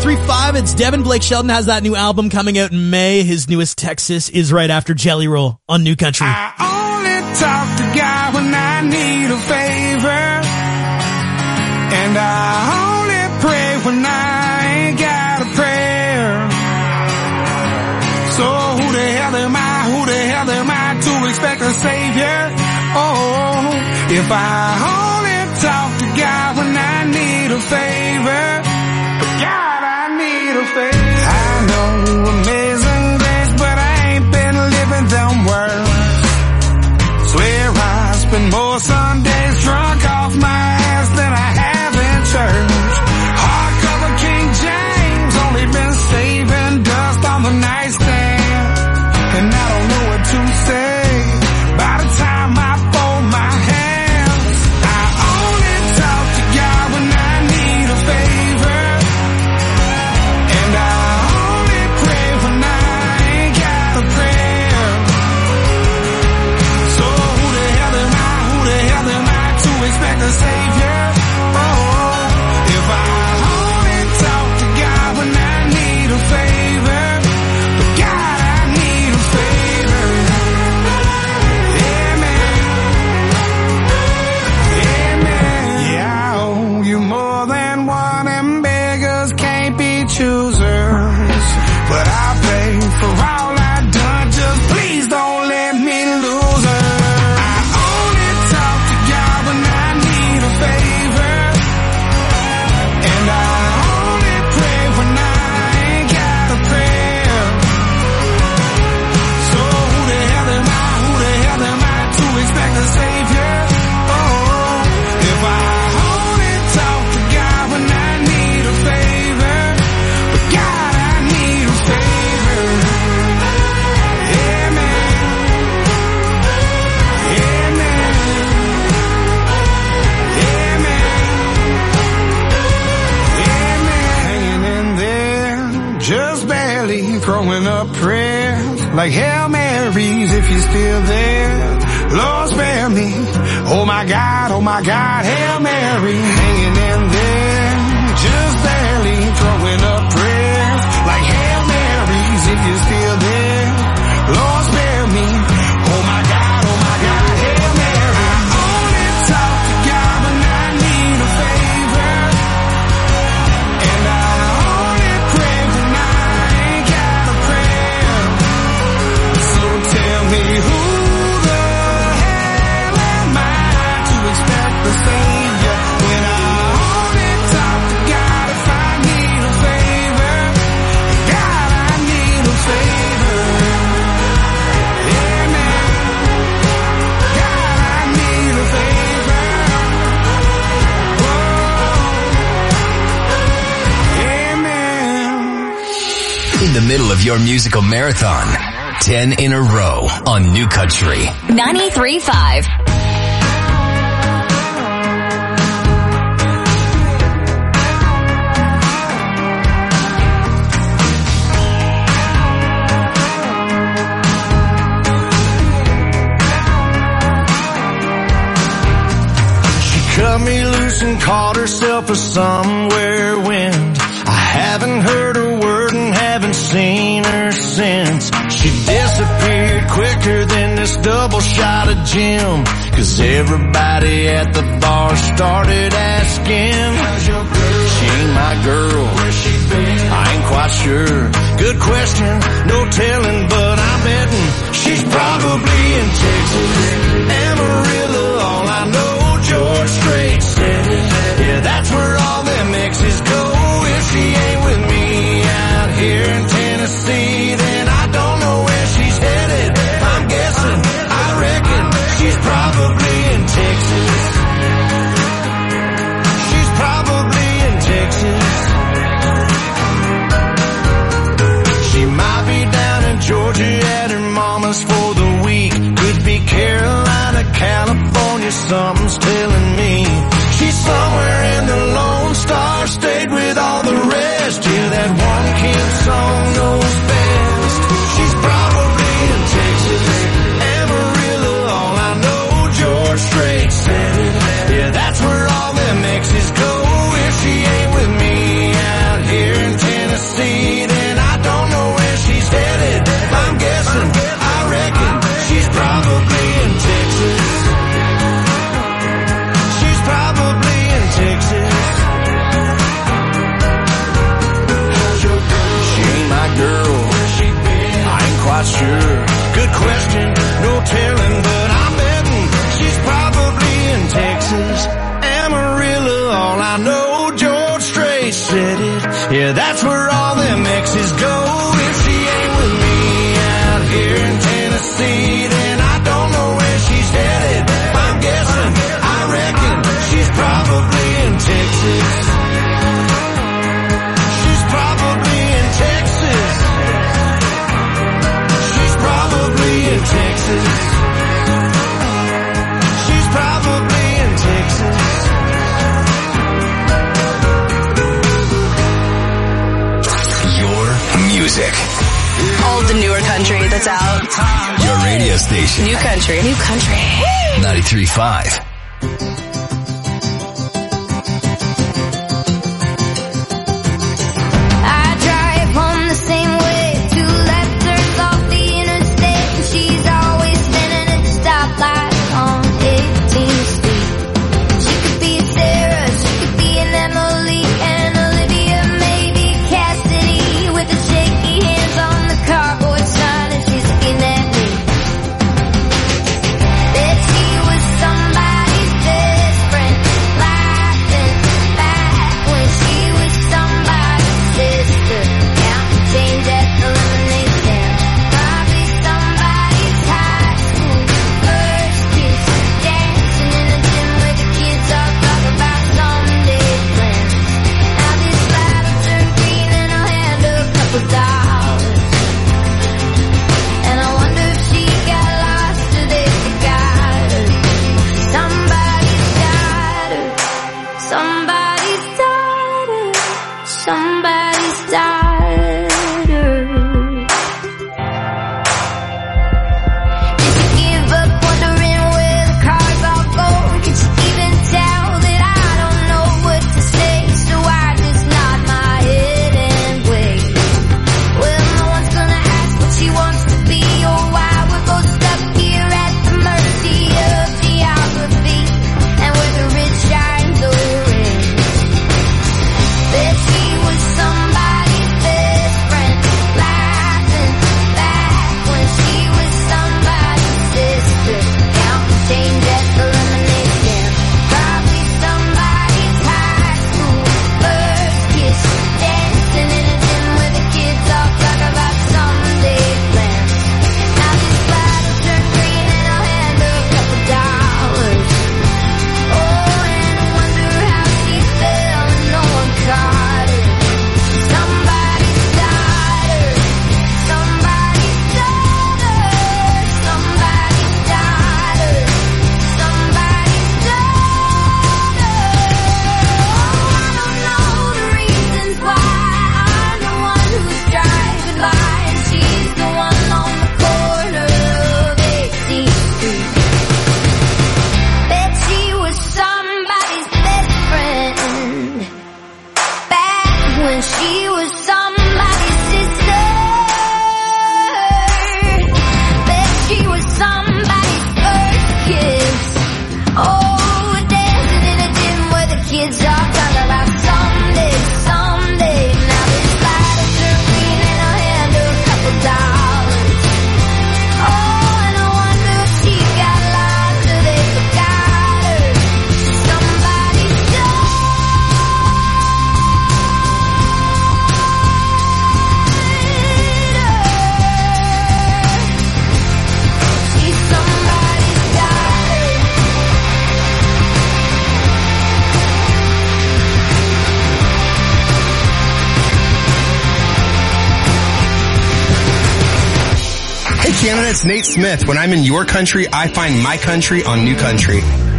three five, it's Devin. Blake Shelton has that new album coming out in May. His newest Texas is right after Jelly Roll on New Country. I only talk to God when I need a favor, and I only pray when I ain't got a prayer. So who the hell am I, who the hell am I to expect a savior? Oh, if I only talk to God when I need a favor, God, I need a favor. I know amazing grace, but I ain't been living them words. Swear I spend more Sundays drunk off my ass than I have in church. Hardcover King James, only been saving dust on the nightstand, and I don't know what to say by the time I fold my hands. I only talk to God when I need a favor, and I only pray when I ain't got a prayer. So who the hell am I, who the hell am I to expect a savior? Oh, if I only talk to God when I need a favor, but God, I need a favor. Amen. Amen. Yeah, I owe you more than one, and beggars can't be choosers. But I pay for all I've done, just please don't let me lose her. I only talk to God when I need a favor, and I only pray when I ain't got a prayer. So who the hell am I, who the hell am I to expect a savior? Oh, if I only talk to God when I need a favor, but God, I need a favor. Amen. Amen. Amen. Amen. Hanging in there, just barely throwing up prayers like Hail Marys if you're still there. Lord, spare me. Oh my God, oh my God, Hail Mary. Hanging in there, just barely throwing up prayers like Hail Marys if you're still there. Lord, spare me. Oh my God, oh my God, Hail Mary. I only talk to God when I need a favor, and I only pray when I ain't got a prayer. So tell me who the hell am I to expect the savior when I only talk to God if I need a favor? God, I need a favor. Amen. God, I need a favor. Whoa. Amen. In the middle of your musical marathon, ten in a row on New Country. ninety-three point five. Cut me loose and caught herself a somewhere wind. I haven't heard a word and haven't seen her since. She disappeared quicker than this double shot of gin, 'cause everybody at the bar started asking, how's your girl? She ain't my girl. Where's she been? I ain't quite sure. Good question, no telling, but I'm betting she's probably in Texas. Amarillo, all I know, George Strait said it. Yeah, that's where all them exes go. If she ain't with me out here in Tennessee, then I don't know where she's headed. I'm guessing, I reckon she's probably in Texas. She's probably in Texas. She might be down in Georgia at her mama's for the week. Could be Carolina, California, something's telling me. She's somewhere in the Lone Star State with all the rest. Yeah, that one kid song knows best. She's probably in Texas. Amarillo, all I know, George Strait said it. Yeah, that's where all them exes go. If she ain't with me out here in Tennessee, the newer country that's out. Your radio station. New country. New country. ninety-three point five. Canada, it's Nate Smith. When I'm in your country, I find my country on New Country.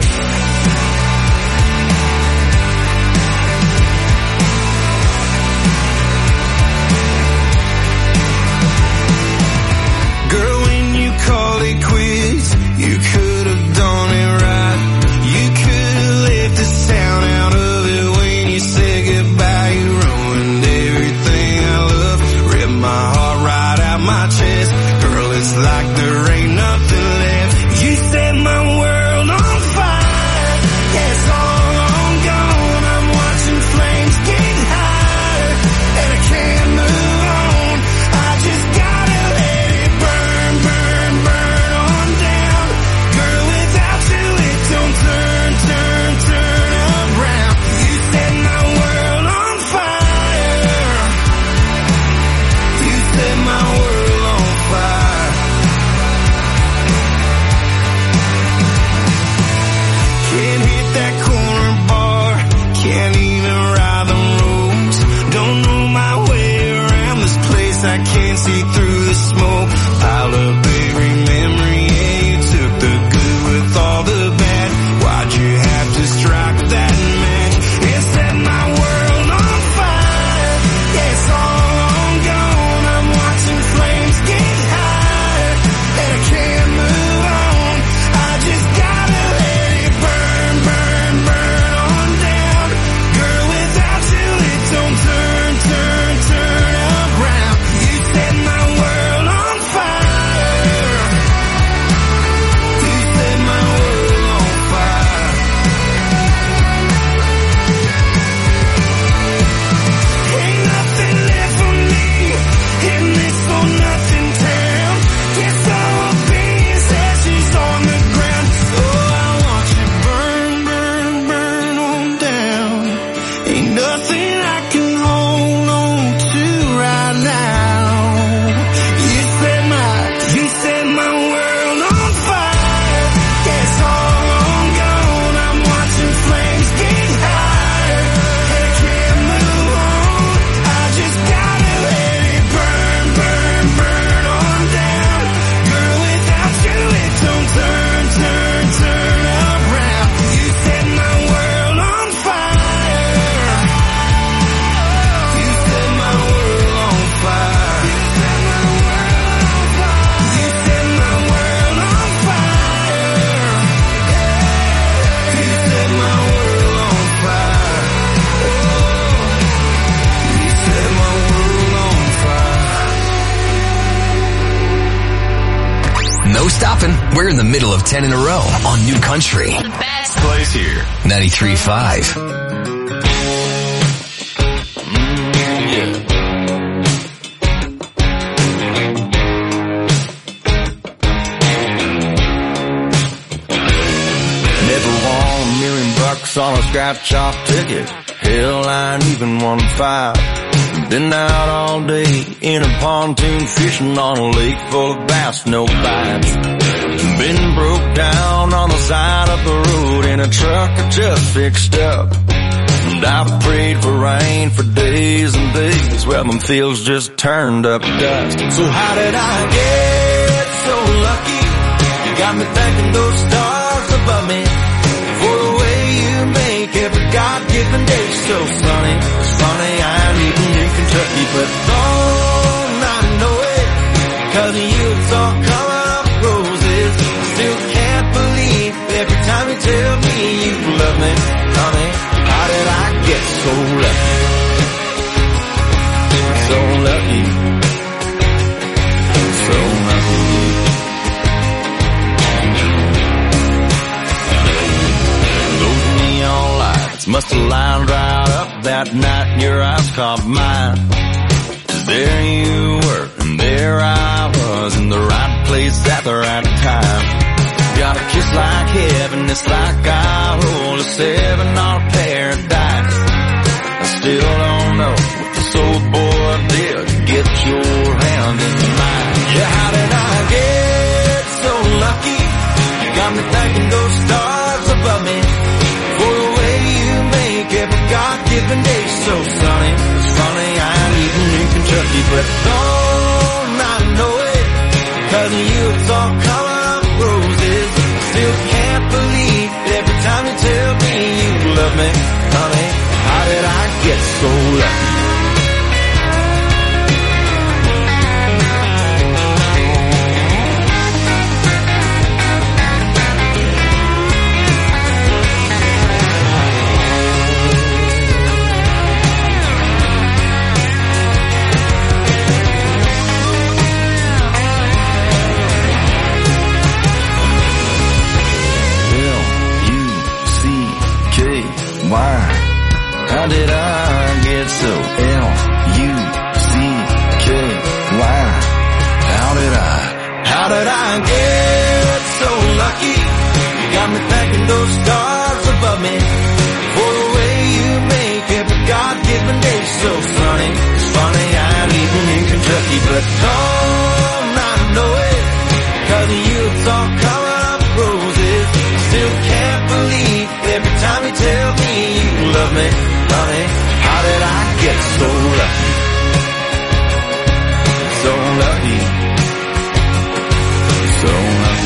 Girl, when you called it quits, you could have done it right. You could have left the sound out of it when you said goodbye. You ruined everything I love, ripped my heart right out my chest. It's like there ain't nothing left. You set my world on fire. Yeah, it's all on gone. I'm watching flames get higher, and I can't move on. I just gotta let it burn, burn, burn on down. Girl, without you it don't turn, turn, turn around. You set my world on fire. You set my world on fire. Can't hit that corner bar, can't even ride the roads. Don't know my way around this place, I can't see through the smoke. Pile up every memory, yeah, you took the good with all the bad. Why'd you have to strike that match? It set my world on fire. Yeah, it's all on gone, I'm watching flames get No stopping. We're in the middle of ten in a row on New Country. The best place here. ninety-three point five. On a scratch-off ticket, hell, I ain't even one five. Been out all day in a pontoon fishing on a lake full of bass, no bites. Been broke down on the side of the road in a truck I just fixed up. And I've prayed for rain for days and days. Well, them fields just turned up dust. So how did I get so lucky? You got me thanking those stars above me for the way you make every God-given day so sunny. It's funny, I'm eating in Kentucky, but don't I know it? Cause of you it's all coming up roses. I still can't believe every time you tell me you love me. Honey, how did I get so lucky? So lucky. So lucky. Must have lined right up that night and your eyes caught mine. Cause there you were and there I was in the right place at the right time. Got a kiss like heaven, it's like I hold a seven on paradise. I still don't know what this old boy did to get your hand in mine. Yeah, how did I get so lucky? You got me thanking those stars above me for the way you make every God-given day so sunny. It's funny, I'm eating in Kentucky, but don't I know it? Cause of you it's all coming up roses. Still can't believe every time you tell me you love me. Honey, how did I get so lucky? Why? How did I get so L U C K Y? How did I, how did I get so lucky? You got me thanking those stars above me for the way you make every God-given day so sunny. It's funny, I'm eating in Kentucky, but don't I know it? Cause of you it's all coming up roses. Still can't believe every time you tell me you love me, honey. How did I get so lucky? So lucky. So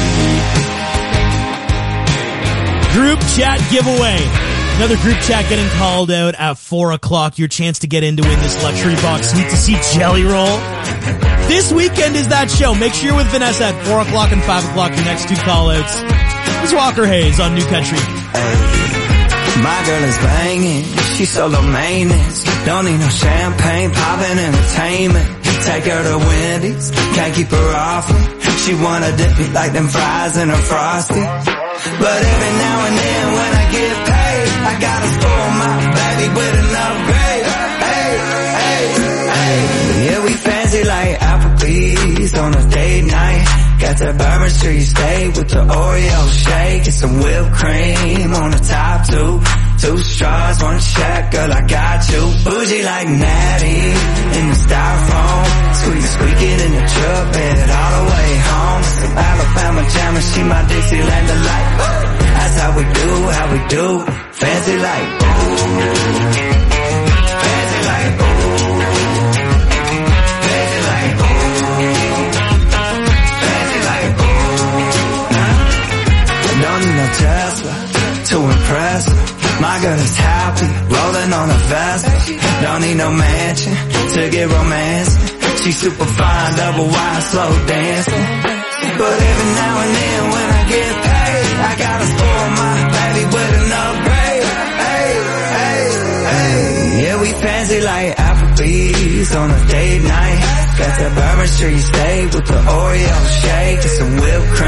lucky. Group chat giveaway. Another group chat getting called out at four o'clock. Your chance to get in to win this luxury box suite to see Jelly Roll. This weekend is that show. Make sure you're with Vanessa at four o'clock and five o'clock. Your next two call outs. It's Walker Hayes on New Country. My girl is banging, she's solo maintenance. Don't need no champagne, poppin' entertainment. Take her to Wendy's, can't keep her off me. She wanna dip me like them fries in a Frosty. But every now and then when I get paid, I gotta spoil my baby with an upgrade. Hey, hey, hey. Yeah, we fancy like Applebee's on a date night. Got that Bourbon Street steak with the Oreo shake and some whipped cream on the top two. Two straws, one check, girl, I got you. Bougie like Natty in the styrofoam. Squeak, squeaking in the truck bed all the way home. Some Alabama jam and she my Dixieland delight. That's how we do, how we do. Fancy like, ooh. Fancy like, ooh. Fancy like, ooh. Fancy like, ooh. Nah. Don't need no Tesla to impress her. My girl is happy, rolling on a Vespa. Don't need no mansion to get romancing. She's super fine, double wide, slow dancing. But every now and then when I get paid, I gotta spoil my baby with an upgrade. Hey, hey, hey. Yeah, we fancy like Applebee's on a date night. Got that Bourbon Street steak with the Oreo shake and some whipped cream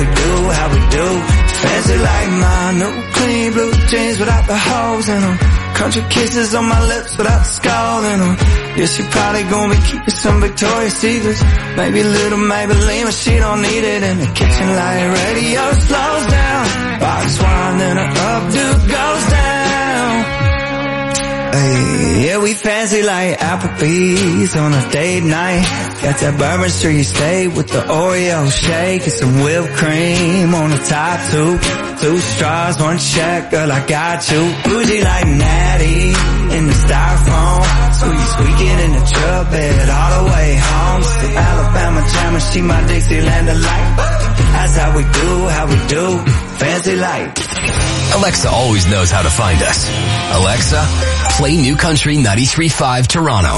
we do, how we do. Fancy like my new clean blue jeans without the holes in them. Country kisses on my lips without the skull in them. Yeah, she probably gonna be keeping some Victoria's Secrets. Maybe a little Maybelline, but she don't need it. In the kitchen light radio slows down. Box wine, then her updo goes down. Hey, yeah, we fancy like Applebee's on a date night. Got that Bourbon Street steak with the Oreo shake and some whipped cream on the top two. Two straws, one check, girl, I got you. Bougie like Natty in the styrofoam. Squeak, squeaking in the truck bed all the way home. To Alabama Jammer, she my Dixieland delight. That's how we do, how we do. Fancy like. Alexa always knows how to find us. Alexa, play New Country ninety-three point five Toronto.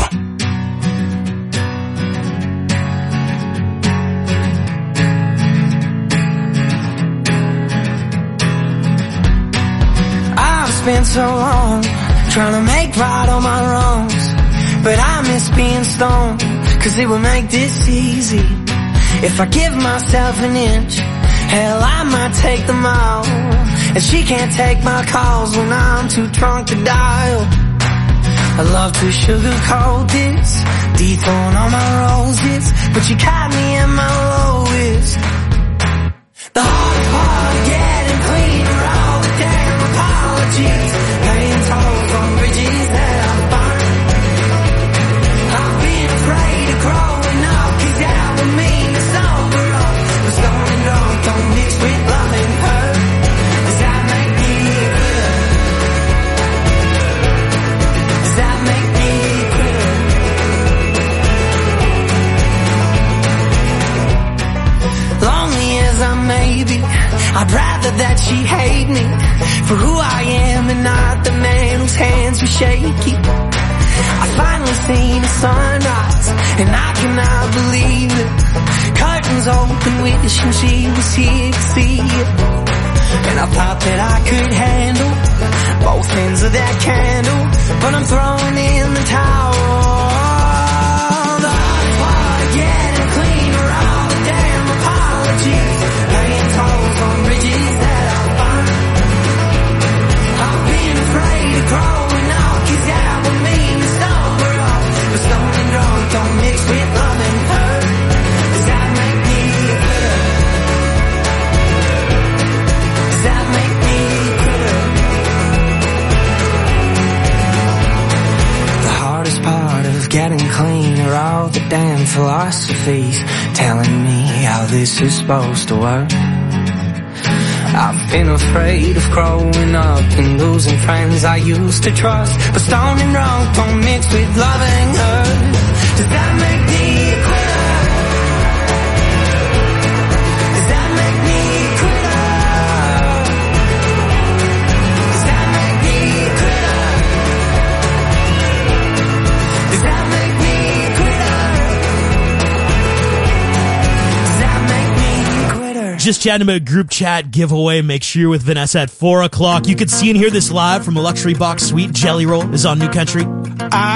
I've spent so long trying to make right all my wrongs, but I miss being stoned, cause it would make this easy. If I give myself an inch, hell, I might take them all. And she can't take my calls when I'm too drunk to dial. I love to sugarcoat this, dethrone all my roses, but you caught me at my lowest. The hard part, getting clean are all the damn apologies, paying tolls on bridges that I burned. I've been afraid of growing up, cause that would mean to sober up. But stone and drunk don't mix with love and hurt. Does that make me quitter? Does that make me quitter? Lonely as I may be, I'd rather that she hate me for who I am and not the man whose hands were shaky. I finally seen the sunrise and I cannot believe it. Curtains open, wishing she was here to see it. And I thought that I could handle both ends of that candle, but I'm throwing in the towel. The hard part, getting clean are all the damn apologies, paying tolls on bridges that I burned. I've been afraid of growing up, cause that would mean to sober up. But stone and drunk don't mix with love and hurt. Does that make me a quitter? Does that make me a quitter? The hardest part of getting clean are all the damn philosophies telling me how this is supposed to work. I've been afraid of growing up and losing friends I used to trust, but stone and drunk don't mix with love and hurt. Does that make me a quitter? Does that make me a quitter? Does that make me a quitter? Does that make me a quitter? Does that make me a quitter? Just chatting about group chat giveaway. Make sure you're with Vanessa at four o'clock. You can see and hear this live from a luxury box suite. Jelly Roll is on New Country.